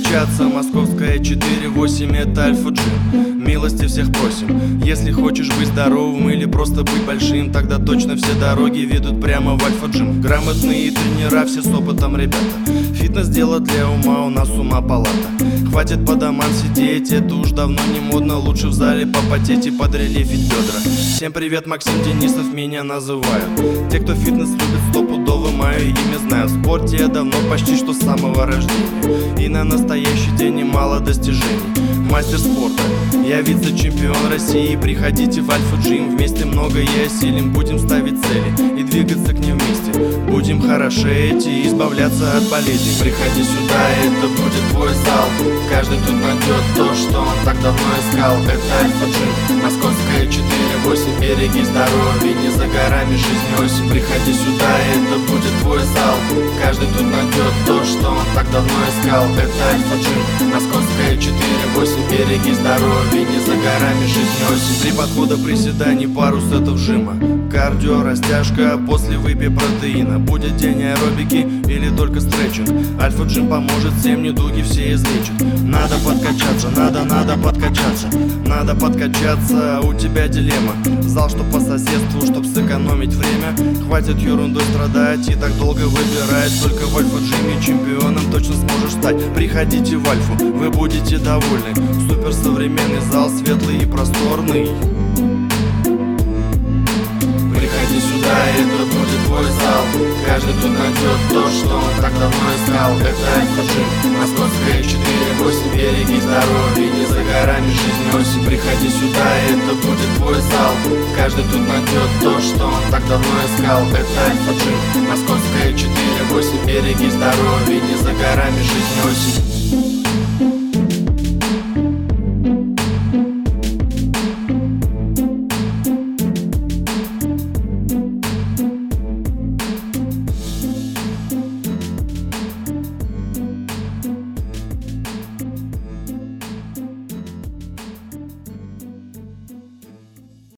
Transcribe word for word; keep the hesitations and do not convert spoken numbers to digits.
подкачаться. Московская четыре восемь, это Альфа-Джим. Милости всех просим. Если хочешь быть здоровым или просто быть большим, тогда точно все дороги ведут прямо в Альфа-Джим. Грамотные тренера, все с опытом ребята. Фитнес дело для ума, у нас ума палата. Хватит по домам сидеть, это уж давно не модно. Лучше в зале попотеть и подрелифить бедра. Всем привет, Максим Денисов меня называют. Те, кто фитнес любит, стопудово мое имя знают. В спорте я давно, почти что с самого рождения. И на настоящий день немало достижений. Мастер спорта, я вице-чемпион России. Приходите в Альфа-Джим, вместе многое осилим. Будем ставить цели и двигаться к ним вместе. Будем хорошеть и избавляться от болезней. Приходи сюда, это будет твой зал. Каждый тут найдет то, что он так давно искал. Это Альфа-Джим, Московская четыре восемь. Береги здоровья, не за горами жизни осень. Приходи сюда, это будет твой зал. Каждый тут найдет то, что он так давно искал. Это Альфа-Джим, Московская четыре восемь. Береги здоровья, не за горами жизни осень. Три подхода приседаний, пару сетов жима. Кардио, растяжка, после выпей протеина. Будет день аэробики или только стретчинг. Альфа-Джим поможет, всем недуги все излечит. Надо подкачаться, надо, надо подкачаться. Надо подкачаться, у тебя дилемма. Зал, что по соседству, чтоб сэкономить время. Хватит ерундой страдать и так долго выбирать. Только в Альфа-Джиме чемпионом точно сможешь стать. Приходите в Альфу, вы будете довольны. Суперсовременный зал, светлый и просторный. Приходи сюда, это будет твой зал. Каждый тут найдет то, что он так давно искал. Это Альфа-Джим, Московская четыре восемь. Береги здоровья, не за горами жизни осень. Приходи сюда, это будет твой зал. Каждый тут найдет то, что он так давно искал. Это Альфа-Джим, Московская четыре восемь. Береги здоровья, не за горами жизни осень.